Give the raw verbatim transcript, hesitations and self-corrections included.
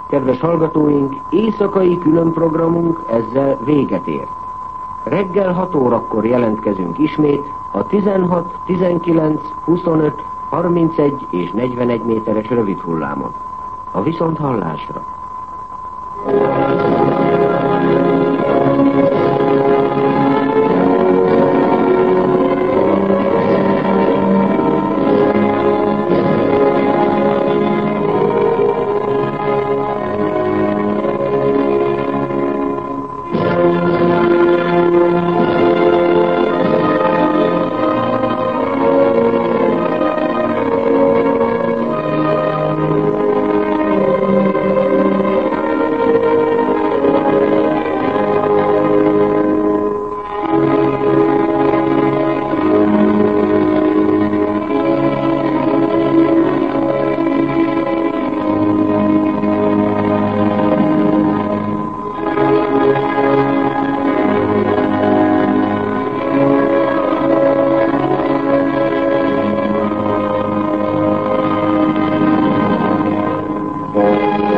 Kedves hallgatóink, éjszakai különprogramunk ezzel véget ér. Reggel hat órakor jelentkezünk ismét a tizenhat, tizenkilenc, huszonöt, harmincegy és negyvenegy méteres rövid hullámon. A viszonthallásra! Thank you.